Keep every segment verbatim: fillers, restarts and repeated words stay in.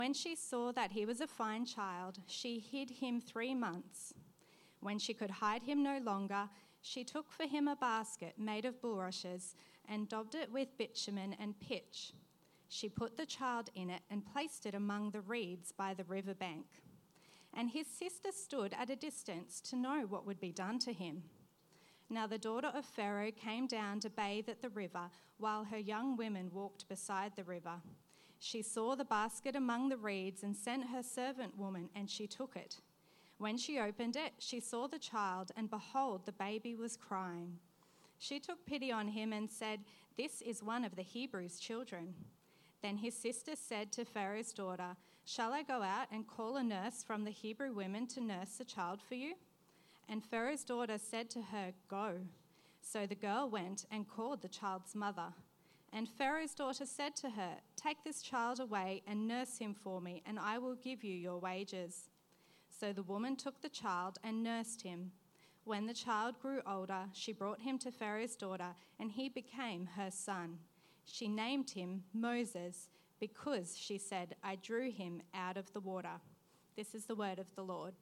When she saw that he was a fine child, she hid him three months. When she could hide him no longer, she took for him a basket made of bulrushes and daubed it with bitumen and pitch. She put the child in it and placed it among the reeds by the river bank. And his sister stood at a distance to know what would be done to him. Now the daughter of Pharaoh came down to bathe at the river, while her young women walked beside the river. She saw the basket among the reeds and sent her servant woman, and she took it. When she opened it, she saw the child, and behold, the baby was crying. She took pity on him and said, "This is one of the Hebrews' children." Then his sister said to Pharaoh's daughter, "Shall I go out and call a nurse from the Hebrew women to nurse the child for you?" And Pharaoh's daughter said to her, "Go." So the girl went and called the child's mother. And Pharaoh's daughter said to her, "Take this child away and nurse him for me, and I will give you your wages." So the woman took the child and nursed him. When the child grew older, she brought him to Pharaoh's daughter, and he became her son. She named him Moses, because, she said, "I drew him out of the water." This is the word of the Lord.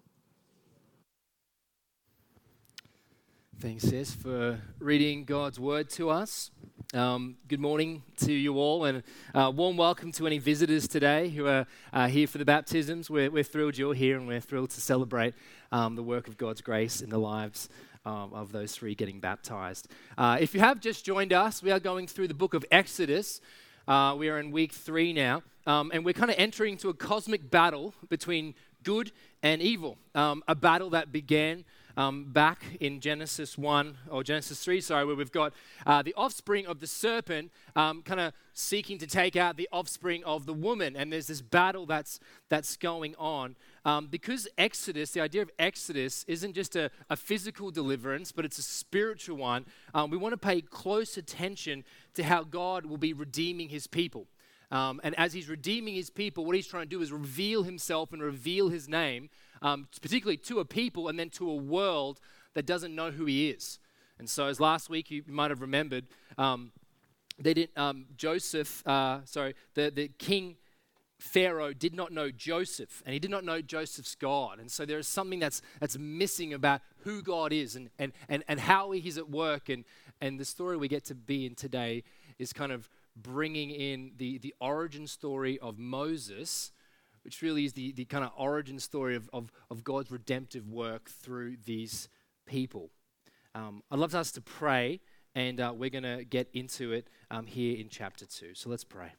Thanks, Sis, for reading God's word to us. Um, good morning to you all, and uh, warm welcome to any visitors today who are uh, here for the baptisms. We're, we're thrilled you're here, and we're thrilled to celebrate um, the work of God's grace in the lives um, of those three getting baptized. Uh, if you have just joined us, we are going through the book of Exodus. Uh, we are in week three now, um, and we're kind of entering into a cosmic battle between good and evil, um, a battle that began Um, back in Genesis one, or Genesis three, sorry, where we've got uh, the offspring of the serpent um, kind of seeking to take out the offspring of the woman. And there's this battle that's that's going on. Um, because Exodus, the idea of Exodus isn't just a, a physical deliverance, but it's a spiritual one. Um, we want to pay close attention to how God will be redeeming his people. Um, and as he's redeeming his people, what he's trying to do is reveal himself and reveal his name, um, particularly to a people and then to a world that doesn't know who he is. And so as last week you might have remembered, um, they did um, Joseph, uh, sorry, the, the king Pharaoh did not know Joseph, and he did not know Joseph's God. And so there is something that's that's missing about who God is and and and, and how he's at work. And, and the story we get to be in today is kind of bringing in the, the origin story of Moses, which really is the, the kind of origin story of, of, of God's redemptive work through these people. Um, I'd love us to pray, and uh, we're going to get into it um, here in chapter two. So let's pray.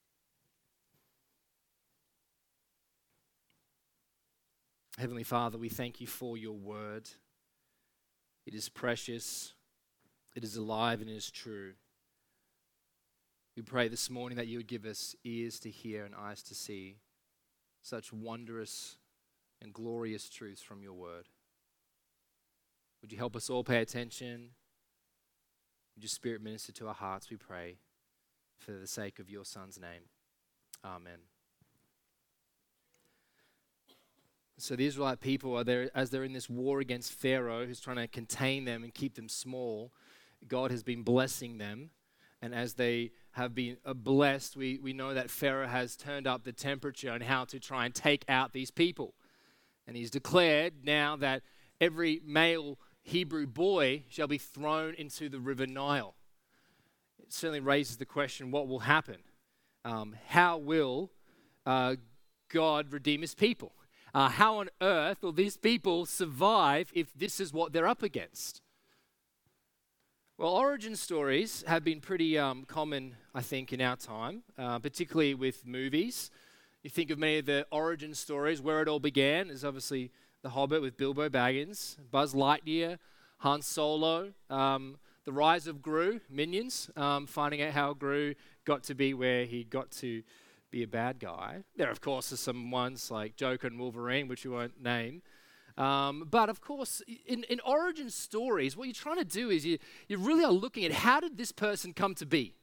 Heavenly Father, we thank you for your word. It is precious, it is alive, and it is true. We pray this morning that you would give us ears to hear and eyes to see such wondrous and glorious truths from your word. Would you help us all pay attention? Would your Spirit minister to our hearts, we pray, for the sake of your Son's name. Amen. So the Israelite people, are there as they're in this war against Pharaoh, who's trying to contain them and keep them small. God has been blessing them. And as they have been blessed, we, we know that Pharaoh has turned up the temperature on how to try and take out these people. And he's declared now that every male Hebrew boy shall be thrown into the river Nile. It certainly raises the question, what will happen? Um, how will uh, God redeem his people? Uh, how on earth will these people survive if this is what they're up against? Well, origin stories have been pretty um, common, I think, in our time, uh, particularly with movies. You think of many of the origin stories, where it all began is obviously The Hobbit with Bilbo Baggins, Buzz Lightyear, Han Solo, um, the rise of Gru, Minions, um, finding out how Gru got to be where he got to be a bad guy. There, of course, are some ones like Joker and Wolverine, which we won't name. Um, but of course, in, in origin stories, what you're trying to do is you, you really are looking at how did this person come to be?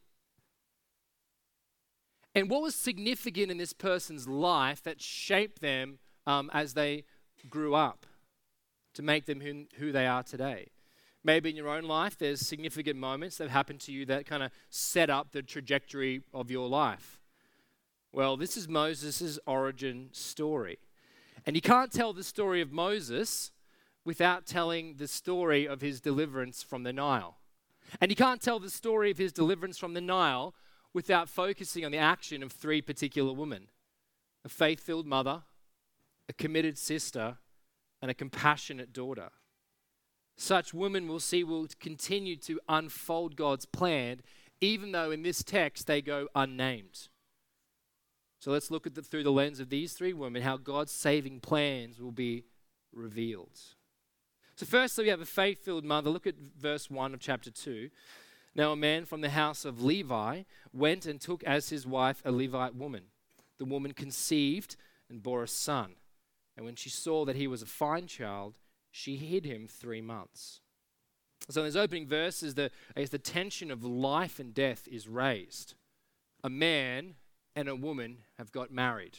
And what was significant in this person's life that shaped them um, as they grew up to make them who, who they are today? Maybe in your own life, there's significant moments that happened to you that kind of set up the trajectory of your life. Well, this is Moses' origin story. And you can't tell the story of Moses without telling the story of his deliverance from the Nile. And you can't tell the story of his deliverance from the Nile without focusing on the action of three particular women: a faith-filled mother, a committed sister, and a compassionate daughter. Such women, we'll see, will continue to unfold God's plan, even though in this text they go unnamed. So let's look at the, through the lens of these three women, how God's saving plans will be revealed. So firstly, we have a faith-filled mother. Look at verse one of chapter two. Now a man from the house of Levi went and took as his wife a Levite woman. The woman conceived and bore a son. And when she saw that he was a fine child, she hid him three months. So in those opening verses, the, I guess the tension of life and death is raised. A man and a woman have got married.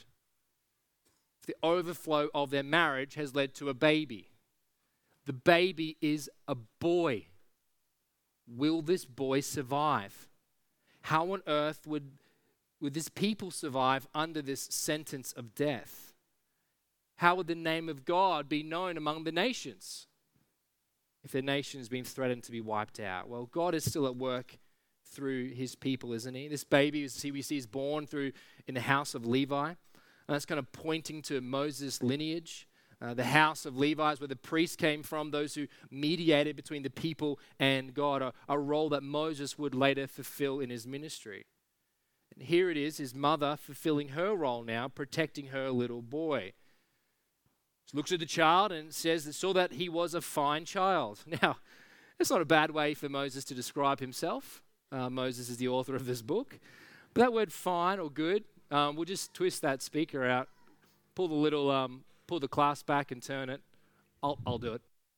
The overflow of their marriage has led to a baby. The baby is a boy. Will this boy survive? How on earth would, would this people survive under this sentence of death? How would the name of God be known among the nations if the nation has been threatened to be wiped out? Well, God is still at work through his people, isn't he? This baby, as we see, is born through in the house of Levi. And that's kind of pointing to Moses' lineage. Uh, the house of Levi is where the priests came from, those who mediated between the people and God, a, a role that Moses would later fulfill in his ministry. And here it is, his mother fulfilling her role now, protecting her little boy. She looks at the child and says that saw that he was a fine child. Now, that's not a bad way for Moses to describe himself. Uh, Moses is the author of this book. But that word fine or good, um, we'll just twist that speaker out, pull the little... Um, Pull the clasp back and turn it. I'll, I'll do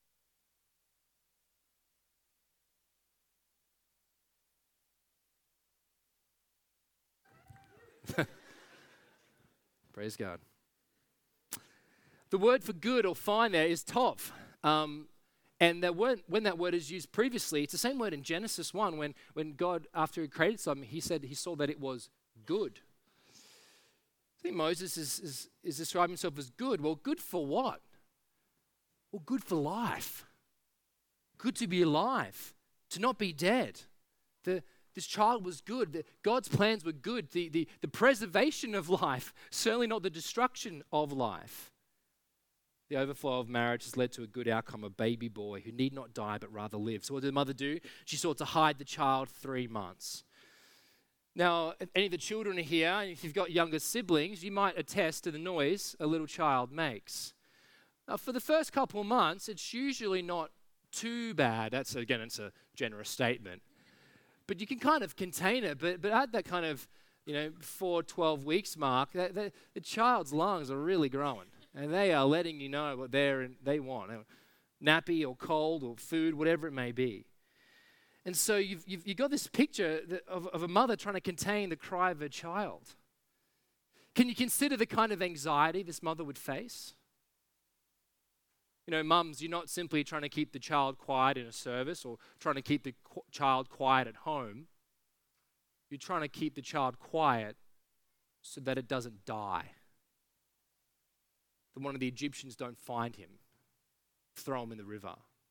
it. Praise God. The word for good or fine there is tov. Um, and that word, when that word is used previously, it's the same word in Genesis one when, when God, after he created something, he said he saw that it was good. I think Moses is, is, is describing himself as good. Well, good for what? Well, good for life. Good to be alive, to not be dead. The, this child was good. The, God's plans were good. The, the, the preservation of life, certainly not the destruction of life. The overflow of marriage has led to a good outcome, a baby boy who need not die but rather live. So what did the mother do? She sought to hide the child three months. Now, if any of the children are here, and if you've got younger siblings, you might attest to the noise a little child makes. Now, for the first couple of months, it's usually not too bad. That's, again, it's a generous statement. But you can kind of contain it. But, but at that kind of, you know, four, twelve weeks mark, that, that, the child's lungs are really growing. And they are letting you know what they're, they want. Nappy or cold or food, whatever it may be. And so you've, you've, you've got this picture of, of a mother trying to contain the cry of her child. Can you consider the kind of anxiety this mother would face? You know, mums, you're not simply trying to keep the child quiet in a service or trying to keep the qu- child quiet at home. You're trying to keep the child quiet so that it doesn't die. That one of the Egyptians don't find him, throw him in the river.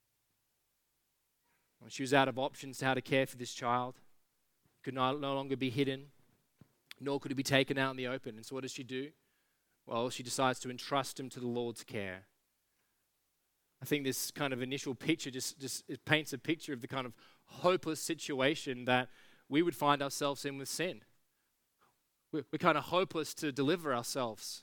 She was out of options to how to care for this child. Could no, no longer be hidden, nor could he be taken out in the open. And so what does she do? Well, she decides to entrust him to the Lord's care. I think this kind of initial picture just, just it paints a picture of the kind of hopeless situation that we would find ourselves in with sin. We're, we're kind of hopeless to deliver ourselves.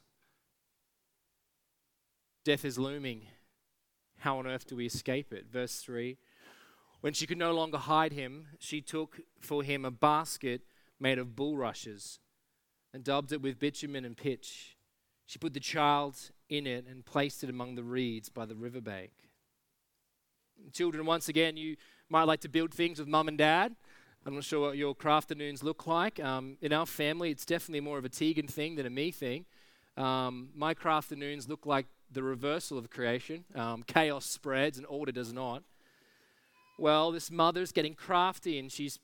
Death is looming. How on earth do we escape it? Verse three. When she could no longer hide him, she took for him a basket made of bulrushes and daubed it with bitumen and pitch. She put the child in it and placed it among the reeds by the riverbank. Children, once again, you might like to build things with mum and dad. I'm not sure what your crafternoons look like. Um, in our family, it's definitely more of a Tegan thing than a me thing. Um, my crafternoons look like the reversal of creation. Um, chaos spreads and order does not. Well, this mother's getting crafty and she's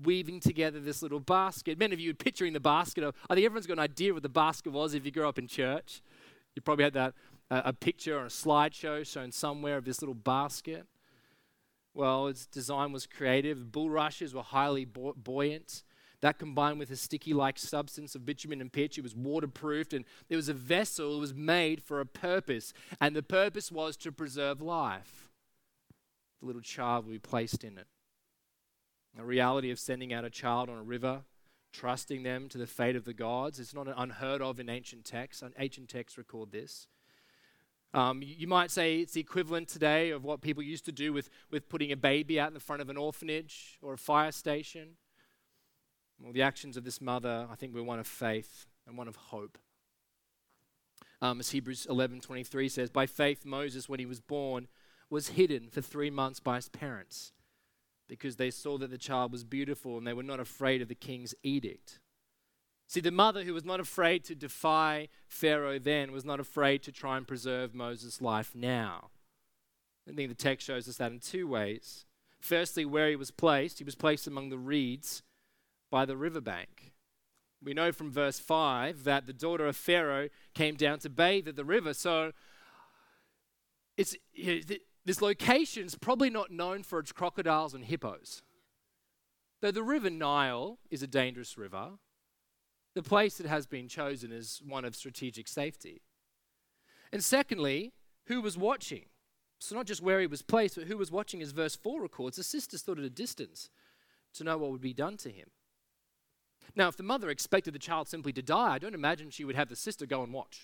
weaving together this little basket. Many of you are picturing the basket. Of, I think everyone's got an idea what the basket was if you grew up in church. You probably had that uh, a picture or a slideshow shown somewhere of this little basket. Well, its design was creative. The bulrushes were highly bu- buoyant. That combined with a sticky-like substance of bitumen and pitch, it was waterproofed, and it was a vessel. It was made for a purpose, and the purpose was to preserve life. The little child will be placed in it. The reality of sending out a child on a river, trusting them to the fate of the gods, it's not unheard of in ancient texts. Ancient texts record this. Um, you might say it's the equivalent today of what people used to do with, with putting a baby out in the front of an orphanage or a fire station. Well, the actions of this mother, I think, were one of faith and one of hope. Um, as Hebrews eleven twenty-three says, by faith Moses, when he was born, was hidden for three months by his parents because they saw that the child was beautiful and they were not afraid of the king's edict. See, the mother who was not afraid to defy Pharaoh then was not afraid to try and preserve Moses' life now. I think the text shows us that in two ways. Firstly, where he was placed, he was placed among the reeds by the riverbank. We know from verse five that the daughter of Pharaoh came down to bathe at the river. So it's this location is probably not known for its crocodiles and hippos. Though the river Nile is a dangerous river, the place that has been chosen is one of strategic safety. And secondly, who was watching? So not just where he was placed, but who was watching, as verse four records. The sisters stood at a distance to know what would be done to him. Now, if the mother expected the child simply to die, I don't imagine she would have the sister go and watch.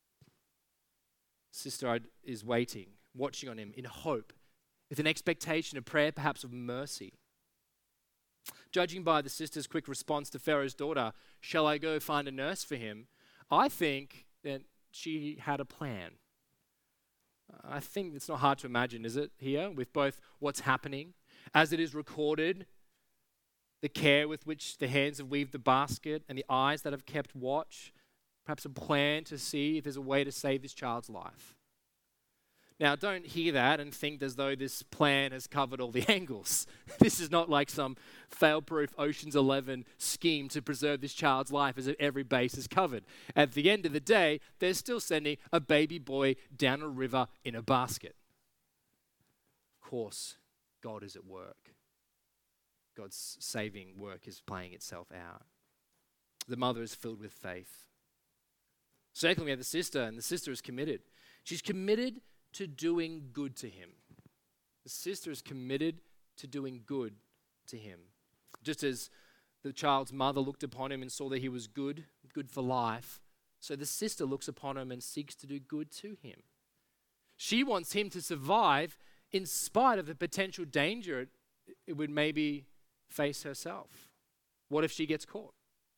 Sister is waiting, watching on him in hope, with an expectation of prayer, perhaps of mercy. Judging by the sister's quick response to Pharaoh's daughter, shall I go find a nurse for him? I think that she had a plan. I think it's not hard to imagine, is it, here, with both what's happening, as it is recorded, the care with which the hands have weaved the basket and the eyes that have kept watch, perhaps a plan to see if there's a way to save this child's life. Now, don't hear that and think as though this plan has covered all the angles. This is not like some fail-proof Ocean's Eleven scheme to preserve this child's life as if every base is covered. At the end of the day, they're still sending a baby boy down a river in a basket. Of course, God is at work. God's saving work is playing itself out. The mother is filled with faith. Secondly, we have the sister, and the sister is committed. She's committed to doing good to him. The sister is committed to doing good to him. Just as the child's mother looked upon him and saw that he was good, good for life, so the sister looks upon him and seeks to do good to him. She wants him to survive in spite of the potential danger it, it would maybe face herself. What if she gets caught?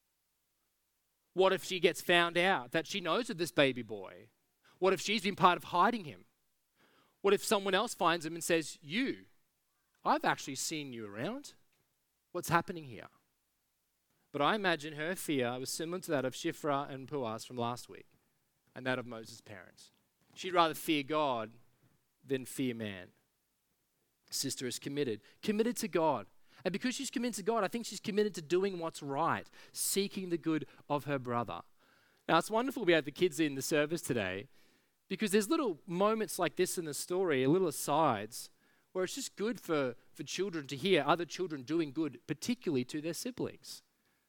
What if she gets found out that she knows of this baby boy? What if she's been part of hiding him? What if someone else finds him and says, you, I've actually seen you around. What's happening here? But I imagine her fear was similar to that of Shiphrah and Puah from last week and that of Moses' parents. She'd rather fear God than fear man. Sister is committed, committed to God. And because she's committed to God, I think she's committed to doing what's right, seeking the good of her brother. Now, it's wonderful we have the kids in the service today because there's little moments like this in the story, little asides, where it's just good for, for children to hear other children doing good, particularly to their siblings.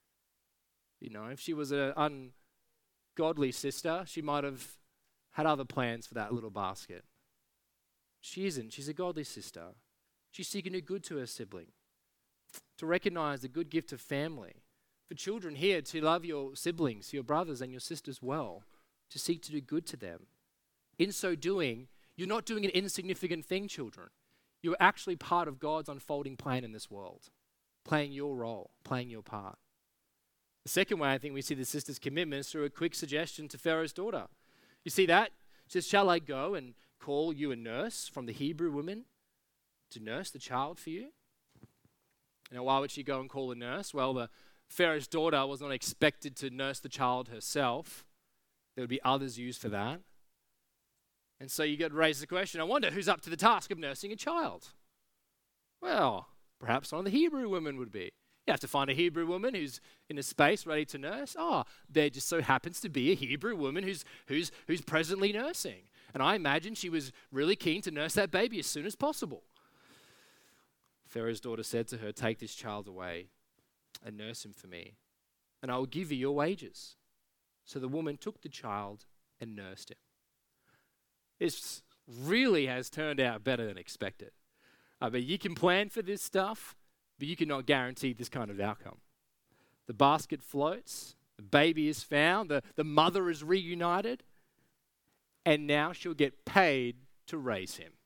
You know, if she was an ungodly sister, she might have had other plans for that little basket. She isn't. She's a godly sister. She's seeking to do good to her sibling, to recognize the good gift of family. For children here, to love your siblings, your brothers and your sisters well, to seek to do good to them. In so doing, you're not doing an insignificant thing, children. You're actually part of God's unfolding plan in this world, playing your role, playing your part. The second way I think we see the sister's commitment is through a quick suggestion to Pharaoh's daughter. You see that? She says, shall I go and call you a nurse from the Hebrew women to nurse the child for you? Now, why would she go and call a nurse? Well, the Pharaoh's daughter was not expected to nurse the child herself. There would be others used for that. And so you get to raise the question, I wonder who's up to the task of nursing a child? Well, perhaps one of the Hebrew women would be. You have to find a Hebrew woman who's in a space ready to nurse. Oh, there just so happens to be a Hebrew woman who's, who's, who's presently nursing. And I imagine she was really keen to nurse that baby as soon as possible. Pharaoh's daughter said to her, "Take this child away and nurse him for me, and I will give you your wages." So the woman took the child and nursed him. This really has turned out better than expected. I mean, you can plan for this stuff, but you cannot guarantee this kind of outcome. The basket floats, the baby is found, the, the mother is reunited, and now she'll get paid to raise him.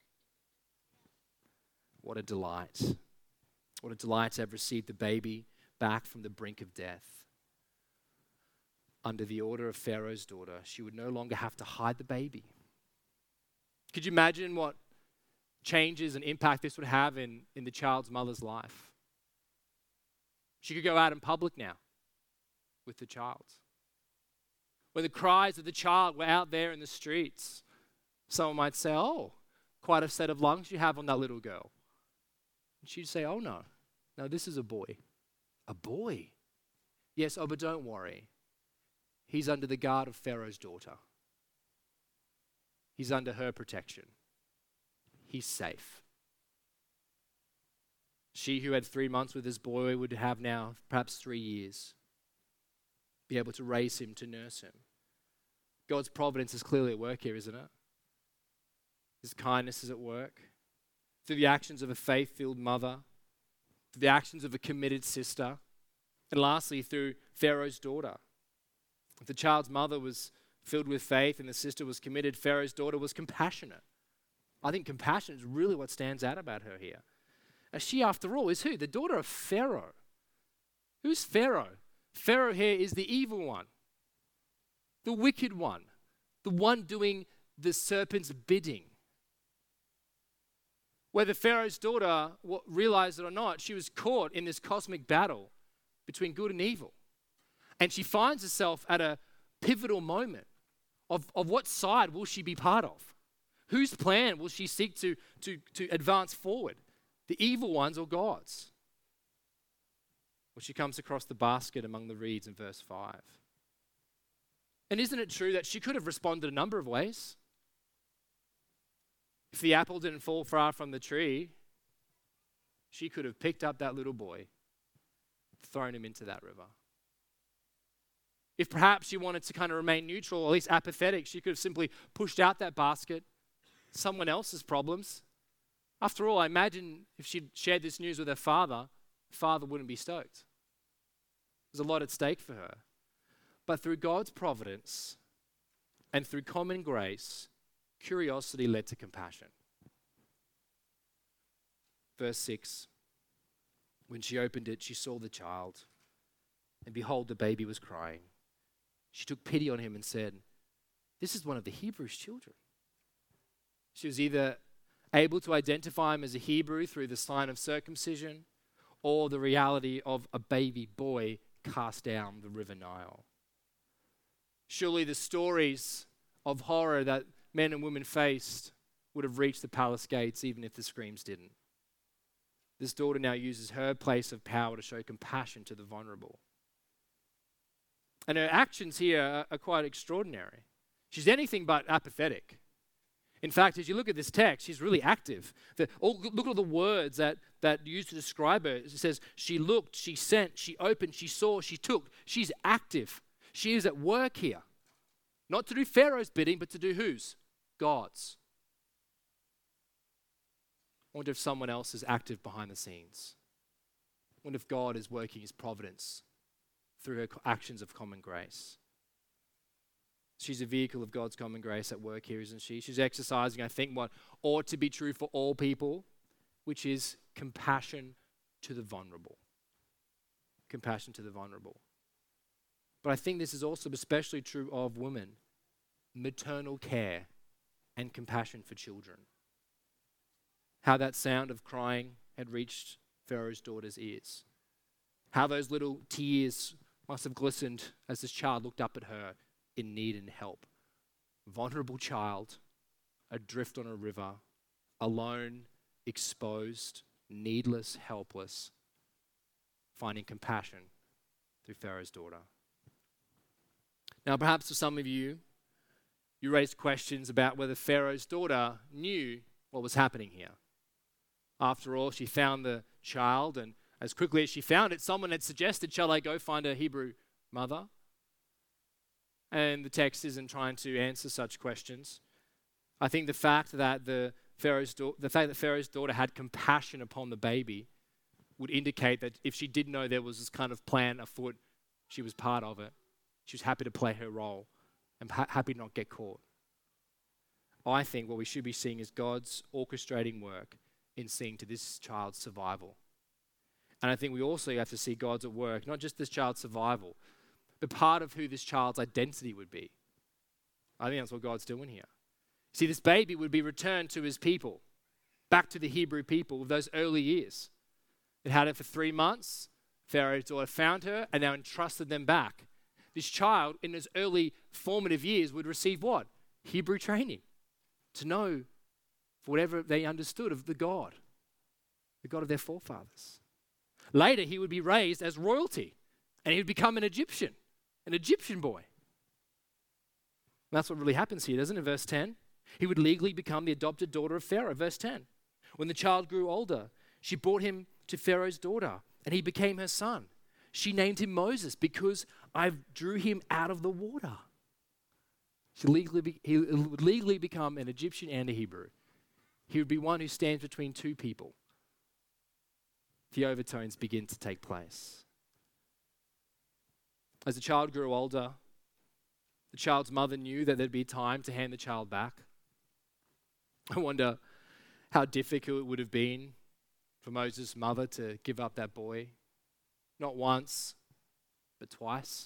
What a delight. What a delight to have received the baby back from the brink of death. Under the order of Pharaoh's daughter, she would no longer have to hide the baby. Could you imagine what changes and impact this would have in, in the child's mother's life? She could go out in public now with the child. When the cries of the child were out there in the streets, someone might say, "Oh, quite a set of lungs you have on that little girl." And she'd say, "Oh no, no, this is a boy." A boy? Yes, oh, but don't worry. He's under the guard of Pharaoh's daughter. He's under her protection. He's safe. She who had three months with this boy would have now perhaps three years. Be able to raise him, to nurse him. God's providence is clearly at work here, isn't it? His kindness is at work. Through the actions of a faith-filled mother, through the actions of a committed sister, and lastly, through Pharaoh's daughter. If the child's mother was filled with faith and the sister was committed, Pharaoh's daughter was compassionate. I think compassion is really what stands out about her here. As she, after all, is who? The daughter of Pharaoh. Who's Pharaoh? Pharaoh here is the evil one, the wicked one, the one doing the serpent's bidding. Whether Pharaoh's daughter realized it or not, she was caught in this cosmic battle between good and evil. And she finds herself at a pivotal moment of, of what side will she be part of? Whose plan will she seek to, to, to advance forward? The evil ones or God's? Well, she comes across the basket among the reeds in verse five. And isn't it true that she could have responded a number of ways? If the apple didn't fall far from the tree, she could have picked up that little boy, thrown him into that river. If perhaps she wanted to kind of remain neutral, or at least apathetic, she could have simply pushed out that basket, someone else's problems. After all, I imagine if she'd shared this news with her father, father wouldn't be stoked. There's a lot at stake for her. But through God's providence and through common grace, curiosity led to compassion. Verse six, when she opened it, she saw the child, and behold, the baby was crying. She took pity on him and said, "This is one of the Hebrews' children." She was either able to identify him as a Hebrew through the sign of circumcision or the reality of a baby boy cast down the river Nile. Surely the stories of horror that men and women faced would have reached the palace gates even if the screams didn't. This daughter now uses her place of power to show compassion to the vulnerable. And her actions here are, are quite extraordinary. She's anything but apathetic. In fact, as you look at this text, she's really active. The, oh, look at all the words that, that used to describe her. It says, she looked, she sent, she opened, she saw, she took. She's active. She is at work here. Not to do Pharaoh's bidding, but to do whose? God's. I wonder if someone else is active behind the scenes. I wonder if God is working his providence through her actions of common grace. She's a vehicle of God's common grace at work here, isn't she? She's exercising, I think, what ought to be true for all people, which is compassion to the vulnerable. Compassion to the vulnerable. But I think this is also especially true of women. Maternal care and compassion for children. How that sound of crying had reached Pharaoh's daughter's ears. How those little tears must have glistened as this child looked up at her in need and help. Vulnerable child, adrift on a river, alone, exposed, needless, helpless. finding compassion through Pharaoh's daughter. Now, perhaps for some of you, you raised questions about whether Pharaoh's daughter knew what was happening here. After all, she found the child, and as quickly as she found it, someone had suggested, shall I go find a Hebrew mother? And the text isn't trying to answer such questions. I think the fact that the Pharaoh's da- the fact that Pharaoh's daughter had compassion upon the baby would indicate that if she did know there was this kind of plan afoot, she was part of it. She was happy to play her role and ha- happy to not get caught. I think what we should be seeing is God's orchestrating work in seeing to this child's survival. And I think we also have to see God's at work, not just this child's survival, but part of who this child's identity would be. I think that's what God's doing here. See, this baby would be returned to his people, back to the Hebrew people of those early years. It had it for three months. Pharaoh's daughter found her and now entrusted them back. This child, in his early formative years, would receive what? Hebrew training. To know for whatever they understood of the God, the God of their forefathers. Later, he would be raised as royalty, and he would become an Egyptian, an Egyptian boy. And that's what really happens here, doesn't it? Verse ten. He would legally become the adopted daughter of Pharaoh. Verse ten. When the child grew older, she brought him to Pharaoh's daughter, and he became her son. She named him Moses because I drew him out of the water. She legally be, he would legally become an Egyptian and a Hebrew. He would be one who stands between two people. The overtones begin to take place. As the child grew older, the child's mother knew that there'd be time to hand the child back. I wonder how difficult it would have been for Moses' mother to give up that boy. Not once, but twice.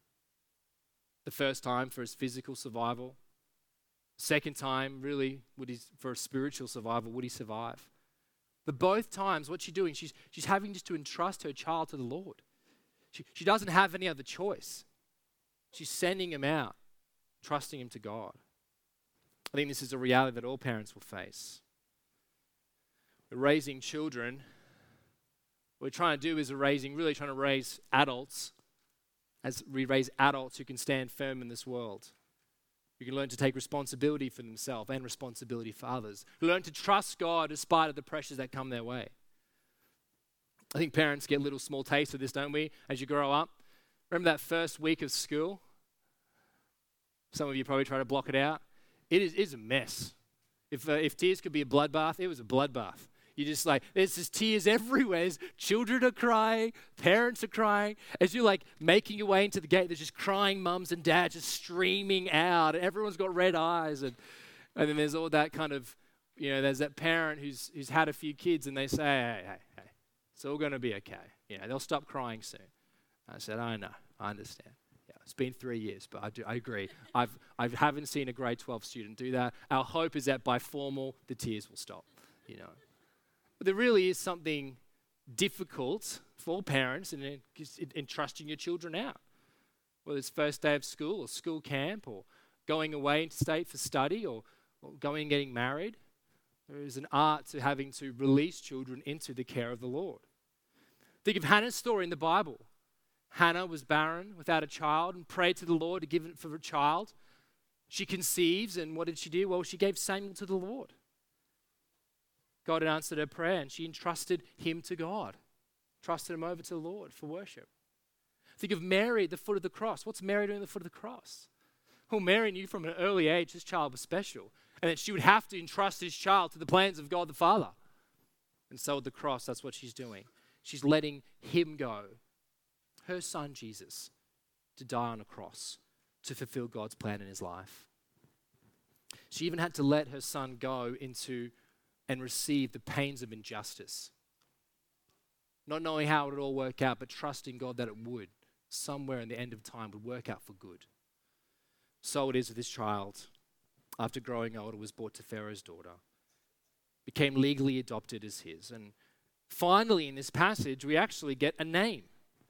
The first time for his physical survival. Second time, really, would he, for a spiritual survival, would he survive? But both times, what's she doing? She's, she's having just to entrust her child to the Lord. She, she doesn't have any other choice. She's sending him out, trusting him to God. I think this is a reality that all parents will face. We're raising children. What we're trying to do is we're raising, really trying to raise adults as we raise adults who can stand firm in this world. Who can learn to take responsibility for themselves and responsibility for others. Who learn to trust God despite of the pressures that come their way. I think parents get little small tastes of this, don't we, as you grow up? Remember that first week of school? Some of you probably try to block it out. It is, it is a mess. If, uh, if tears could be a bloodbath, it was a bloodbath. You just like, there's just tears everywhere. There's children are crying, parents are crying. As you're like making your way into the gate, there's just crying mums and dads just streaming out. And everyone's got red eyes. And, and then there's all that kind of, you know, there's that parent who's who's had a few kids and they say, hey, hey, hey, it's all going to be okay. You know, they'll stop crying soon. I said, I know, I understand. Yeah, it's been three years, but I do, I agree. I've, I haven't seen a grade twelve student do that. Our hope is that by formal, the tears will stop, you know. But there really is something difficult for parents in, in, in trusting your children out. Whether it's first day of school or school camp or going away into state for study or, or going and getting married. There is an art to having to release children into the care of the Lord. Think of Hannah's story in the Bible. Hannah was barren without a child and prayed to the Lord to give it for a child. She conceives, and what did she do? Well, she gave Samuel to the Lord. God had answered her prayer and she entrusted him to God. Trusted him over to the Lord for worship. Think of Mary at the foot of the cross. What's Mary doing at the foot of the cross? Well, Mary knew from an early age this child was special and that she would have to entrust this child to the plans of God the Father. And so at the cross, that's what she's doing. She's letting him go, her son Jesus, to die on a cross to fulfill God's plan in his life. She even had to let her son go into and receive the pains of injustice. Not knowing how it would all work out, but trusting God that it would, somewhere in the end of time, would work out for good. So it is with this child. After growing older, was brought to Pharaoh's daughter. Became legally adopted as his. And finally, in this passage, we actually get a name.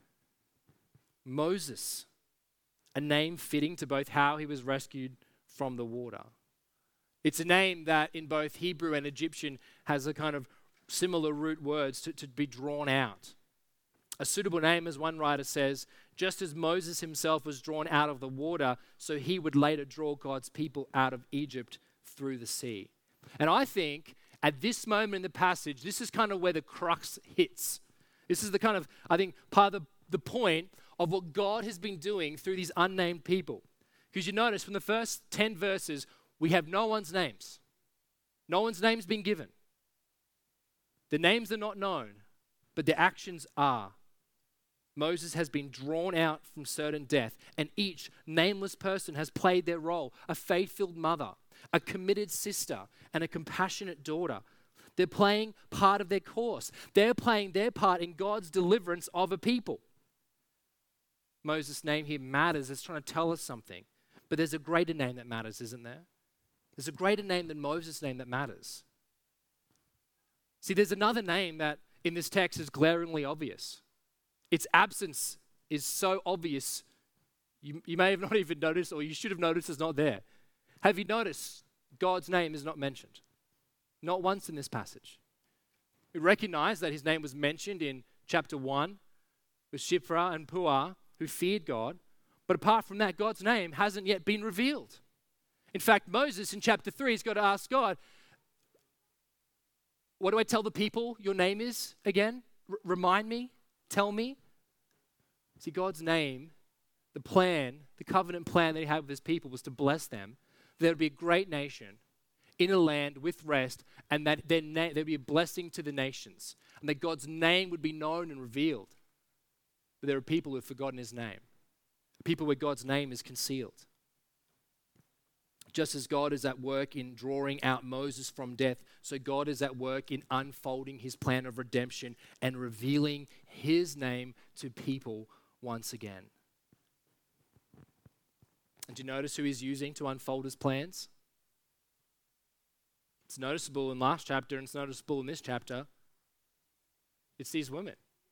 Moses. A name fitting to both how he was rescued from the water. It's a name that in both Hebrew and Egyptian has a kind of similar root words to, to be drawn out. A suitable name, as one writer says, just as Moses himself was drawn out of the water, so he would later draw God's people out of Egypt through the sea. And I think at this moment in the passage, this is kind of where the crux hits. This is the kind of, I think, part of the, the point of what God has been doing through these unnamed people. Because you notice from the first ten verses, we have no one's names. No one's name's been given. The names are not known, but the actions are. Moses has been drawn out from certain death, and each nameless person has played their role: a faith-filled mother, a committed sister, and a compassionate daughter. They're playing part of their course. They're playing their part in God's deliverance of a people. Moses' name here matters. It's trying to tell us something. But there's a greater name that matters, isn't there? There's a greater name than Moses' name that matters. See, there's another name that in this text is glaringly obvious. Its absence is so obvious, you, you may have not even noticed, or you should have noticed it's not there. Have you noticed God's name is not mentioned? Not once in this passage. We recognize that his name was mentioned in chapter one with Shiphrah and Puah, who feared God. But apart from that, God's name hasn't yet been revealed. In fact, Moses in chapter three has got to ask God, what do I tell the people your name is again? R- remind me, tell me. See, God's name, the plan, the covenant plan that he had with his people was to bless them. There would be a great nation in a land with rest, and that their na- there would be a blessing to the nations, and that God's name would be known and revealed. But there are people who have forgotten his name, people where God's name is concealed. Just as God is at work in drawing out Moses from death, so God is at work in unfolding his plan of redemption and revealing his name to people once again. And do you notice who he's using to unfold his plans? It's noticeable in last chapter and it's noticeable in this chapter. It's these women.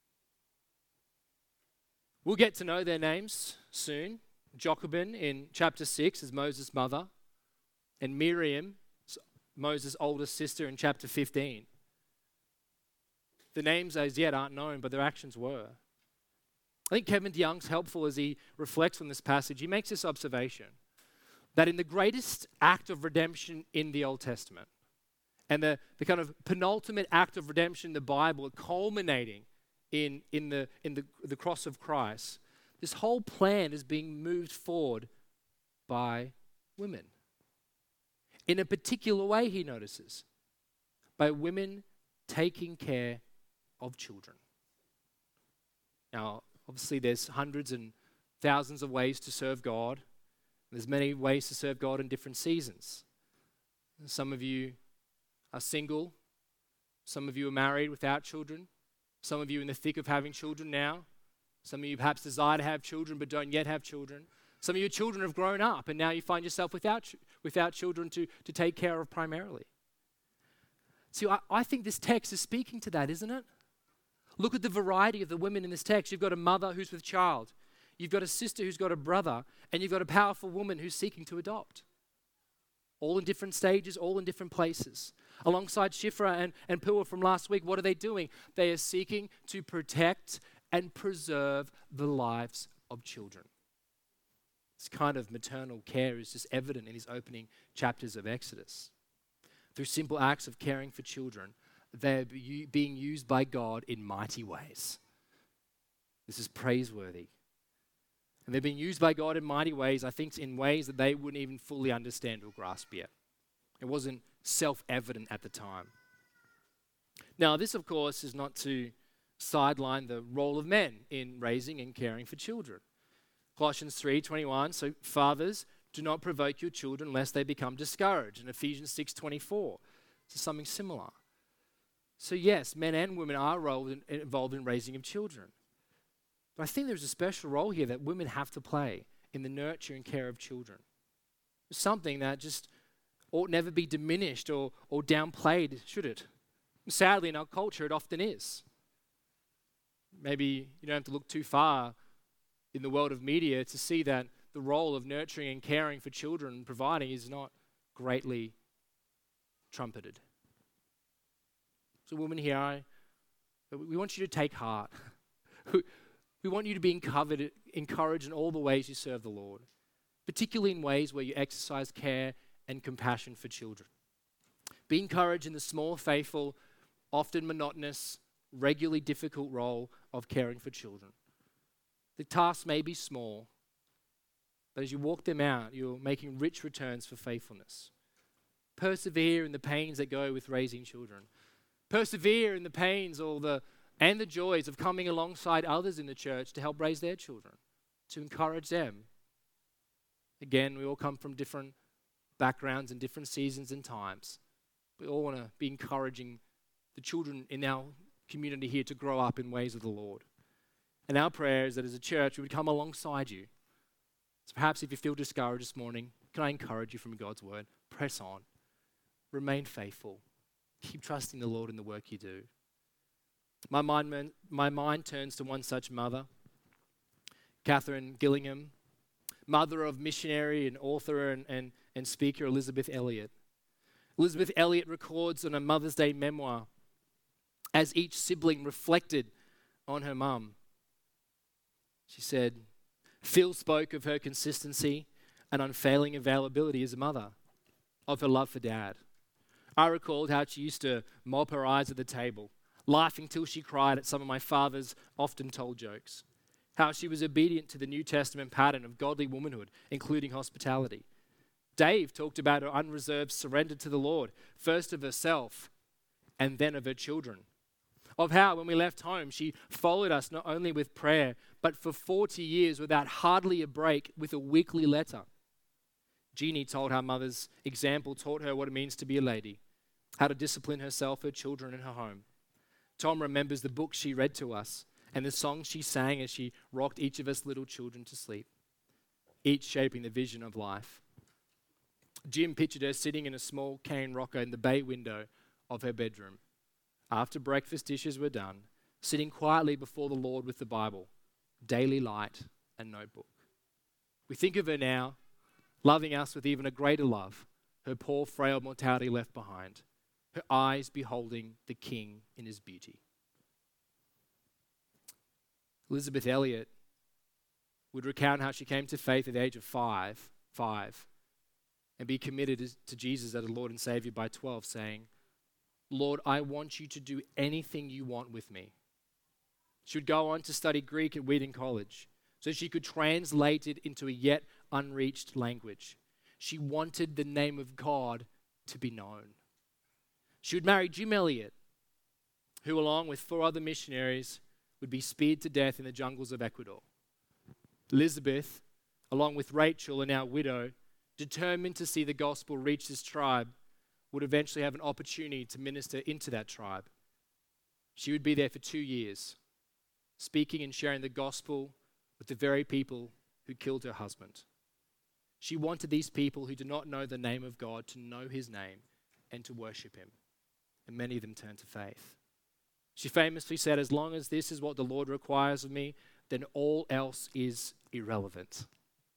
We'll get to know their names soon. Jochebed in chapter six is Moses' mother, and Miriam, Moses' oldest sister, in chapter fifteen. The names as yet aren't known, but their actions were. I think Kevin DeYoung's helpful as he reflects on this passage. He makes this observation, that in the greatest act of redemption in the Old Testament, and the, the kind of penultimate act of redemption in the Bible, culminating in, in, the, in the, the cross of Christ, this whole plan is being moved forward by women. In a particular way, he notices, by women taking care of children. Now, obviously there's hundreds and thousands of ways to serve God. There's many ways to serve God in different seasons. Some of you are single. Some of you are married without children. Some of you in the thick of having children now. Some of you perhaps desire to have children but don't yet have children. Some of your children have grown up and now you find yourself without without children to, to take care of primarily. See, I, I think this text is speaking to that, isn't it? Look at the variety of the women in this text. You've got a mother who's with child. You've got a sister who's got a brother. And you've got a powerful woman who's seeking to adopt. All in different stages, all in different places. Alongside Shiphrah and, and Puah from last week, what are they doing? They are seeking to protect and preserve the lives of children. This kind of maternal care is just evident in these opening chapters of Exodus. Through simple acts of caring for children, they're being used by God in mighty ways. This is praiseworthy. And they're being used by God in mighty ways, I think in ways that they wouldn't even fully understand or grasp yet. It wasn't self-evident at the time. Now, this, of course, is not to sideline the role of men in raising and caring for children. Colossians three twenty-one, so fathers, do not provoke your children lest they become discouraged. And Ephesians six twenty-four, so something similar. So yes, men and women are involved in raising of children. But I think there's a special role here that women have to play in the nurture and care of children. It's something that just ought never be diminished or, or downplayed, should it? Sadly, in our culture, it often is. Maybe you don't have to look too far in the world of media to see that the role of nurturing and caring for children and providing is not greatly trumpeted. So women here, I, we want you to take heart. We we want you to be encouraged, encouraged in all the ways you serve the Lord, particularly in ways where you exercise care and compassion for children. Be encouraged in the small, faithful, often monotonous, regularly difficult role of caring for children. The tasks may be small, but as you walk them out, you're making rich returns for faithfulness. Persevere in the pains that go with raising children. Persevere in the pains or the and the joys of coming alongside others in the church to help raise their children, to encourage them. Again, we all come from different backgrounds and different seasons and times. We all want to be encouraging the children in our community here to grow up in ways of the Lord. And our prayer is that as a church, we would come alongside you. So perhaps if you feel discouraged this morning, can I encourage you from God's word? Press on. Remain faithful. Keep trusting the Lord in the work you do. My mind, my mind turns to one such mother, Catherine Gillingham, mother of missionary and author and, and, and speaker Elisabeth Elliot. Elisabeth Elliot records on a Mother's Day memoir as each sibling reflected on her mum. She said, Phil spoke of her consistency and unfailing availability as a mother, of her love for Dad. I recalled how she used to mop her eyes at the table, laughing till she cried at some of my father's often told jokes. How she was obedient to the New Testament pattern of godly womanhood, including hospitality. Dave talked about her unreserved surrender to the Lord, first of herself and then of her children. Of how, when we left home, she followed us not only with prayer, but for forty years without hardly a break with a weekly letter. Jeannie told how mother's example taught her what it means to be a lady, how to discipline herself, her children, and her home. Tom remembers the book she read to us and the songs she sang as she rocked each of us little children to sleep, each shaping the vision of life. Jim pictured her sitting in a small cane rocker in the bay window of her bedroom. After breakfast dishes were done, sitting quietly before the Lord with the Bible, daily light, and notebook. We think of her now, loving us with even a greater love, her poor, frail mortality left behind, her eyes beholding the King in his beauty. Elisabeth Elliot would recount how she came to faith at the age of five, five, and be committed to Jesus as a Lord and Savior by twelve, saying, Lord, I want you to do anything you want with me. She would go on to study Greek at Wheaton College so she could translate it into a yet unreached language. She wanted the name of God to be known. She would marry Jim Elliot, who along with four other missionaries would be speared to death in the jungles of Ecuador. Elizabeth, along with Rachel, a now widow, determined to see the gospel reach this tribe, would eventually have an opportunity to minister into that tribe. She would be there for two years, speaking and sharing the gospel with the very people who killed her husband. She wanted these people who did not know the name of God to know his name and to worship him. And many of them turned to faith. She famously said, as long as this is what the Lord requires of me, then all else is irrelevant.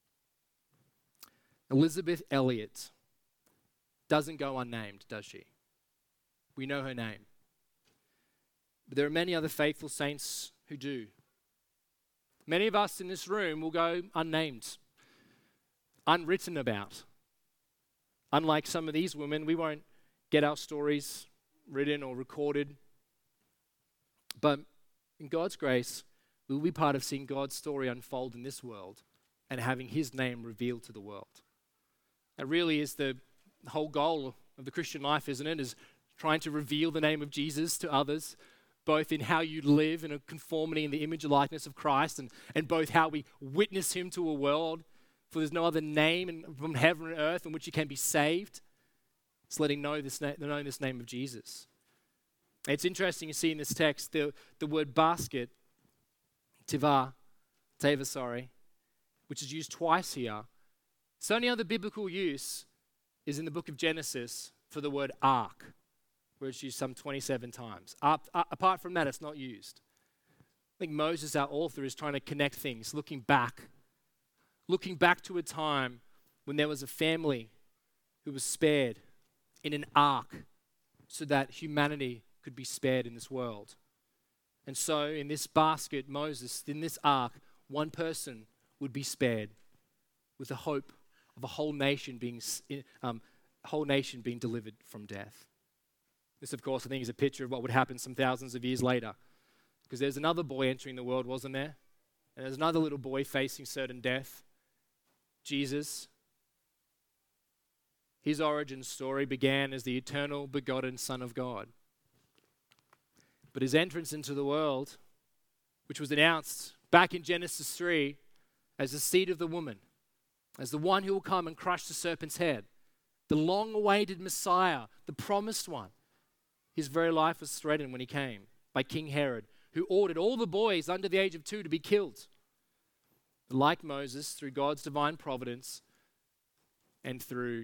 Elisabeth Elliot doesn't go unnamed, does she? We know her name. But there are many other faithful saints who do. Many of us in this room will go unnamed, unwritten about. Unlike some of these women, we won't get our stories written or recorded. But in God's grace, we will be part of seeing God's story unfold in this world and having his name revealed to the world. That really is the whole goal of the Christian life, isn't it? Is trying to reveal the name of Jesus to others, both in how you live in a conformity in the image and likeness of Christ, and, and both how we witness him to a world. For there's no other name in, from heaven and earth in which you can be saved. It's letting know this, na- know this name of Jesus. It's interesting to see in this text the, the word basket, tiva, teva, sorry, which is used twice here. Its only other biblical use is in the book of Genesis for the word ark, where it's used some twenty-seven times. Up, uh, apart from that, it's not used. I think Moses, our author, is trying to connect things, looking back, looking back to a time when there was a family who was spared in an ark so that humanity could be spared in this world. And so in this basket, Moses, in this ark, one person would be spared with the hope of a whole nation being, um, whole nation being delivered from death. This, of course, I think is a picture of what would happen some thousands of years later. Because there's another boy entering the world, wasn't there? And there's another little boy facing certain death. Jesus. His origin story began as the eternal begotten Son of God. But his entrance into the world, which was announced back in Genesis three as the seed of the woman, as the one who will come and crush the serpent's head, the long-awaited Messiah, the promised one, his very life was threatened when he came by King Herod, who ordered all the boys under the age of two to be killed. Like Moses, through God's divine providence and through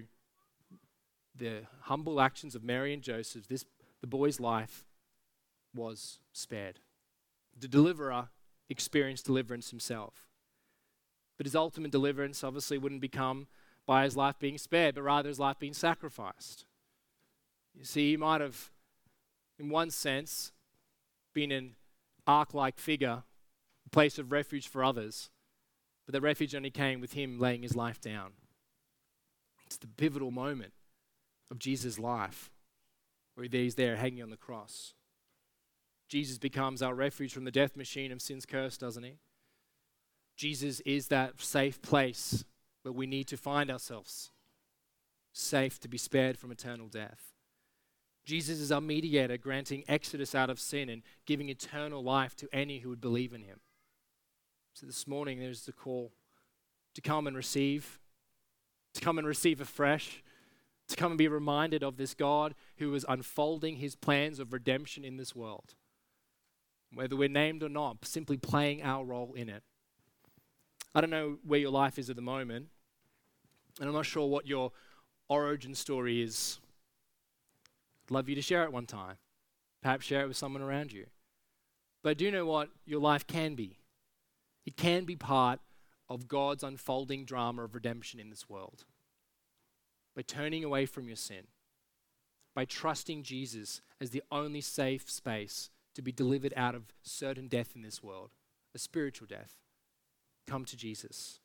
the humble actions of Mary and Joseph, this the boy's life was spared. The deliverer experienced deliverance himself. But his ultimate deliverance obviously wouldn't become by his life being spared, but rather his life being sacrificed. You see, he might have, in one sense, been an ark-like figure, a place of refuge for others, but the refuge only came with him laying his life down. It's the pivotal moment of Jesus' life, where he's there hanging on the cross. Jesus becomes our refuge from the death machine of sin's curse, doesn't he? Jesus is that safe place where we need to find ourselves, safe to be spared from eternal death. Jesus is our mediator, granting exodus out of sin and giving eternal life to any who would believe in him. So this morning there's the call to come and receive, to come and receive afresh, to come and be reminded of this God who is unfolding his plans of redemption in this world. Whether we're named or not, simply playing our role in it. I don't know where your life is at the moment, and I'm not sure what your origin story is. I'd love you to share it one time. Perhaps share it with someone around you. But I do know what your life can be. It can be part of God's unfolding drama of redemption in this world. By turning away from your sin, by trusting Jesus as the only safe space to be delivered out of certain death in this world, a spiritual death. Come to Jesus.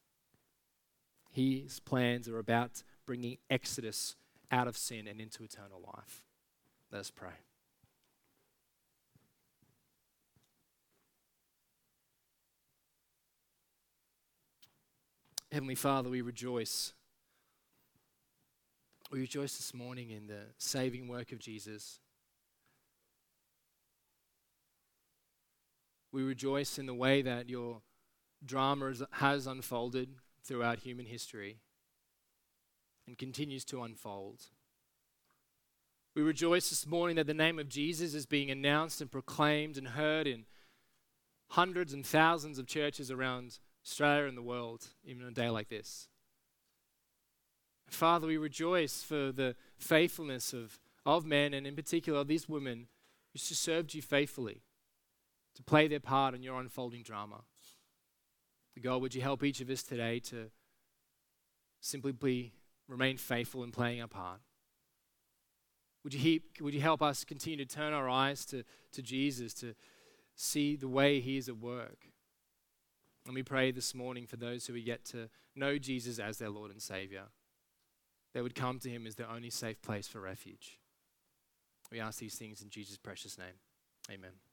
His plans are about bringing exodus out of sin and into eternal life. Let us pray. Heavenly Father, we rejoice. We rejoice this morning in the saving work of Jesus. We rejoice in the way that your drama has unfolded throughout human history and continues to unfold. We rejoice this morning that the name of Jesus is being announced and proclaimed and heard in hundreds and thousands of churches around Australia and the world, even on a day like this. Father, we rejoice for the faithfulness of, of men, and in particular of these women who served you faithfully to play their part in your unfolding drama. God, would you help each of us today to simply be, remain faithful in playing our part? Would you, heap, would you help us continue to turn our eyes to, to Jesus, to see the way he is at work? And we pray this morning for those who are yet to know Jesus as their Lord and Savior. They would come to him as their only safe place for refuge. We ask these things in Jesus' precious name. Amen.